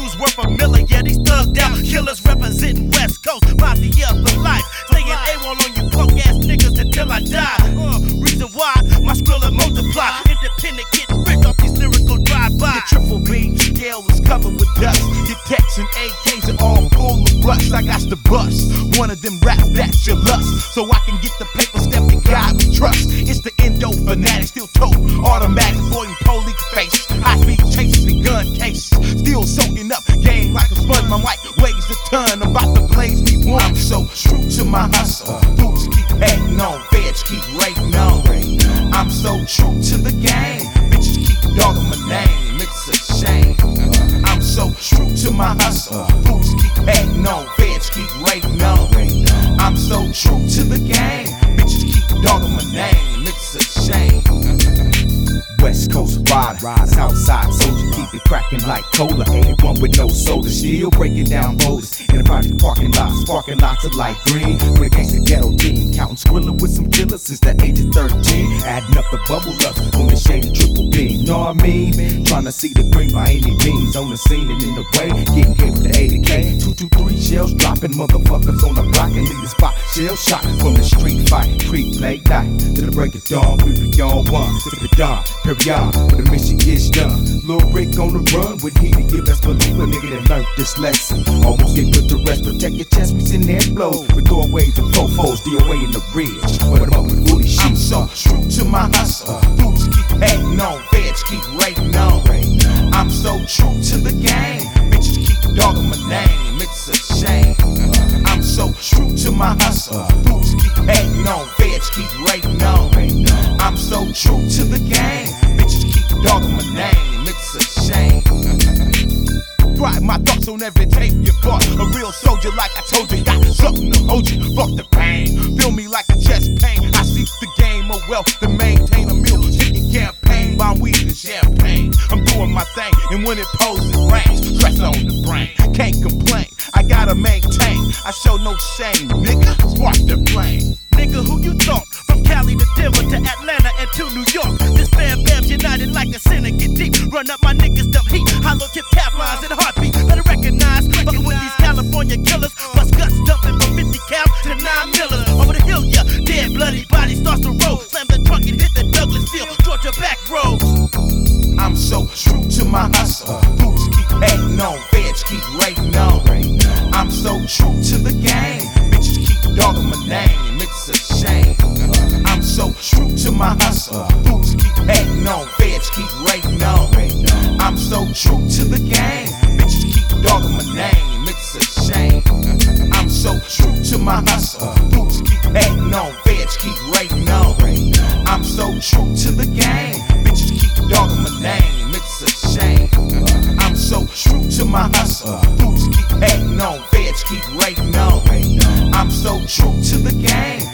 shoes worth $1 million. Yeah, these thugged out killers representing West Coast Mafia for life. Staying A1 on you broke ass niggas until I die. Reason why my skrilla multiply. Independent getting rich off these lyrical drive-by. Your triple beam scale is covered with dust. Your texts and AKs are all full of rust. I got to bust one of them raps that's your lust, so I can get the paper step the God we trust. It's the endo fanatic, still tote automatic, avoiding police face. High speed chases and gun cases, still soaking up game like a sponge. My white weighs a ton, I'm about to blaze me one. I'm so true to my hustle. Dudes keep hating on, feds keep rating on. I'm so true to the game. Bitches keep dogging my name, it's a shame. I'm so true to my hustle. Dudes keep hating on, feds keep rating on. I'm so true to the game. Bitches keep dogging my name, it's a shame. West Coast rider, Southside soldier, keep it cracking like cola. 81 with no soda, still breaking down boulders in the project parking lots. Sparking lots of light green with a gangsta ghetto team, counting skrilla with some killers since the age of 13. Adding up the bubble ups on the shady triple beam. Know what I mean? Trying to see the green by any means. On the scene and in the way, getting hit with the 80K. 223 shells dropping, motherfuckers on the block and leave the spot. Shell shot from the street fight, pre-play night to the break of dawn. We be on one, sip it down. Period, when the mission gets done. Lil Rick on the run with heat, you best believe a nigga that learned this lesson. Almost get put to rest, protect your chest, we sitting there and blow. With doorways and fofos, DOA in the ridge. But I'm up with booty shit. I'm so true to my hustle. Dudes keep hating on, feds keep rating on. I'm so true to the game. Bitches keep dogging my name, it's a shame. I'm so true to my hustle. Dudes keep hating on, feds keep rating on. I'm so true to the game. Bitches keep dogging my name, it's a shame. Write my thoughts on every tape you bought. A real soldier like I told you, got something to hold you. Fuck the pain, feel me like a chest pain. I seek the game of wealth to maintain a meal. Chicken campaign, buying weed and champagne. I'm doing my thing, and when it poses range, stress on the brain. Can't complain, I gotta maintain. I show no shame, nigga, spark the flame. Nigga, who you thought? From Cali to Denver to Atlanta and to New York. This bam bam's united like a sinner get deep. Run up my niggas, dump heat. Hollow tip tap lines and heartbeat. Better recognize, fucking with these California killers. Bust guts dumping from 50 cal to 9 millers. Over the hill, yeah, dead bloody body starts to roll. Slam the trunk and hit the Douglas Field, Georgia back roads. I'm so true to my hustle. Dudes keep hating on, feds keep rating on. I'm so true to the game. Bitches keep dogging my name, it's a shame. I'm so true to my hustle. Dudes keep hating on, feds keep rating on. I'm so true to the game. Bitches keep dogging my name, it's a shame. I'm so true to my hustle. Dudes keep hating on, feds keep rating on. I'm so true to the game. Bitches keep dogging my name, it's a shame. I'm so true to my hustle. Dudes keep hating on, feds keep rating on. I'm so true to the game.